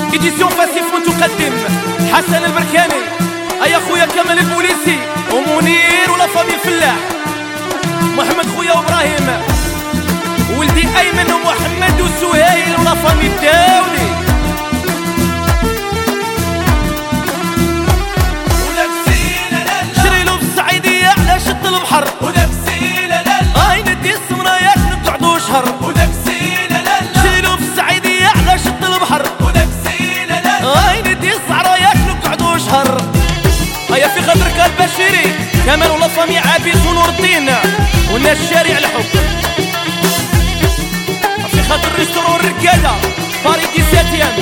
إديسيون فاسيفون تقدم حسن البركاني، أيا خويا كمال البوليسي ومنير ولا فامي الفلاح، محمد خويا وإبراهيم، ولدي أيمن ومحمد وسهيل ولا فامي الداولي. شريلو بالصعيدية على شط البحر، هاي ندي السمرايات نقعدو شهر. شريلو بالصعيدية على شط البحر، هاي ندي الصعرايات نقعدو شهر. هيا في خاطرك البشيري كمال ولا فامي عابس ونور الدين والناس شارع الحب، في خاطر ريستورون الركادة باري 17.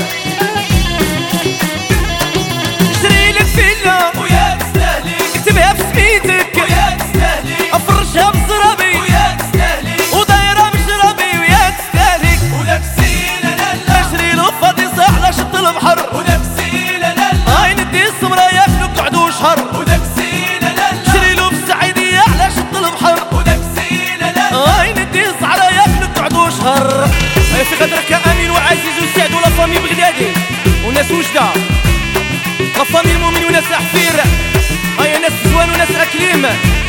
شريلك فيلا ويا تستاهلي، اكتبها في سميتك ويا تستاهلي، افرشها بالزرابي ويا تستاهلي، ودايرة بشرابي ويا تستاهلي. وداك السيلة لالا شريلو فاضي صاح على شط البحر، وداك السيلة لالا هاي ندي السمرايات نقعدو شهر. وداك السيلة لالا شريلو بالصعيدية على شط البحر، وداك السيلة لالا هاي ندي الصعرايات نقعدو شهر. هيا في خاطرك امين وعزيز وسعد ولا فامي بغدادي وناس وجدة، لا فامي المؤمن وناس حفير، هيا ناس زوان وناس اكليم.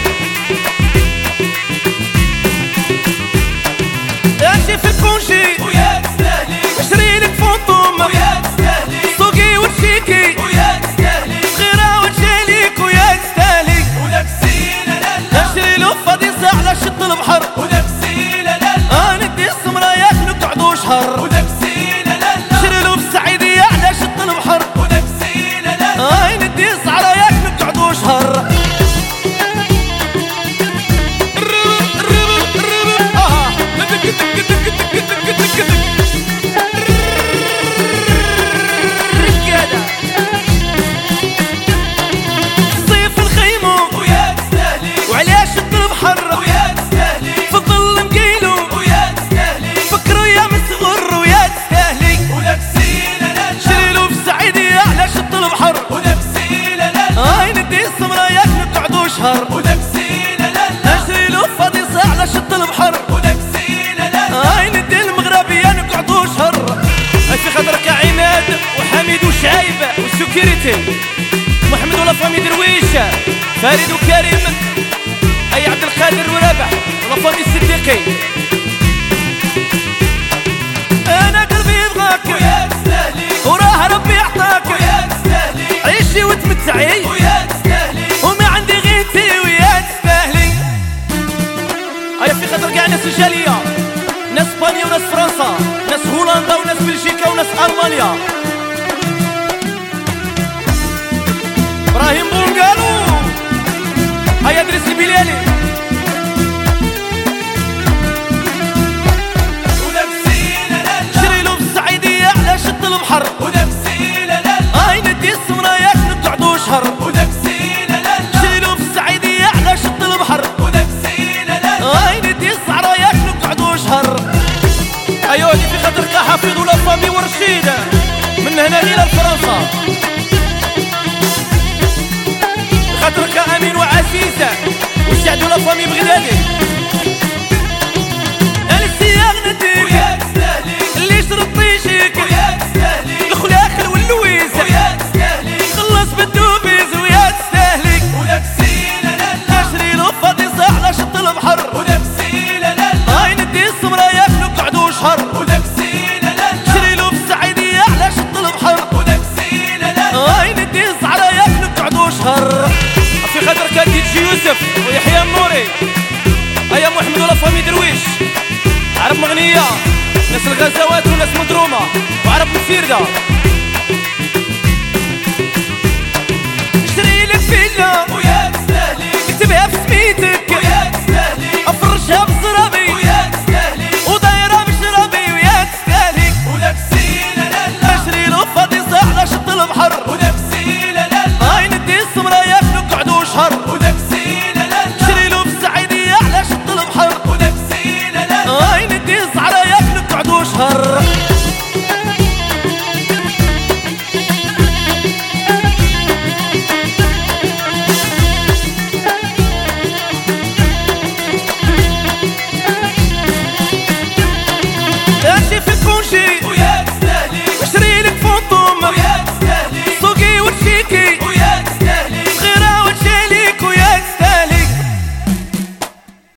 امشي في الكونجي ويا تستاهلي، شريلك فونطوم ويا تستاهلي، سوقي وتشيكي ويا تستاهلي، صغيرة وتجاليك ويا تستاهلي. وداك السيلة لالا شريلو فاضي صاح على شط البحر، وداك السيلة لالا ندي السمرايات نقعدو شهر. وداك السيلة لالا شريلو بالصعيدية على شط البحر، وداك السيلة لالا هاي ندي الصعرايات نقعدو شهر. الصيف الخيمو ويا تستاهلي، وعلى شط البحر ويا تستاهلي، في الظل مقيلو ويا تستاهلي، فكروا يا مسغر ويا تستاهلي. وداك السيلة لالا شريلو بالصعيدية على شط البحر، وداك السيلة لالا هاي ندي السمرايات نقعدو شهر. وداك السيلة لالا شريلو فاضي صاح على شط البحر، وداك السيلة لالا هاي ندي المغربية نقعدو شهر. هاي في خاطرك عماد وحميد وشعيب والسكيرتي، محمد ولا فامي درويش، فريد وكريم، اي عبد القادر ورابح ولا فامي الصديقي. انا قلبي يبغاك ويا تستاهلي، وراه ربي يعطاك ويا تستاهلي، عيشي وتمتعي ويا تستاهلي، وما عندي غيرتي ويا تستاهلي. هيا في خاطر كاع ناس الجالية، ناس اسبانيا وناس فرنسا، ناس هولندا وناس بلجيكا وناس المانيا. ابراهيم بونغالو، هيا ادريس البلالي. وداك السيلة لالا شريلو بالصعيدية على شط البحر، وداك السيلة لالا هاي ندي السمرايات نقعدو شهر. وداك السيلة لالا شريلو بالصعيدية على شط البحر، وداك السيلة لالا هاي ندي الصعرايات نقعدو شهر. ايوا هادي في خاطرك حفيظ ولا فامي ورشيد من هنا غير لفرنسا، خاطرك امين وعزيزة وسعد ولا فامي بغدادي. السياغ نديك ويا تستاهلي، اللي شرط يجيك ويا تستاهلي، الخلاخل واللويز ويا تستاهلي، خلص بالدوبيز ويا تستاهلي. وداك السيلة لالا شريلو فاضي صاح على شط البحر، وداك السيلة لالا هاي ندي السمرايات نقعدو شهر. وداك السيلة لالا شريلو بالصعيدية على شط البحر، وداك السيلة لالا هاي ندي الصعرايات نقعدو شهر. في خاطرك ديجي يوسف ويحيى النوري، هيا محمد ولا فامي درويش، عرب مغنية، ناس الغزوات وناس مضرومة وعرب مسيردة.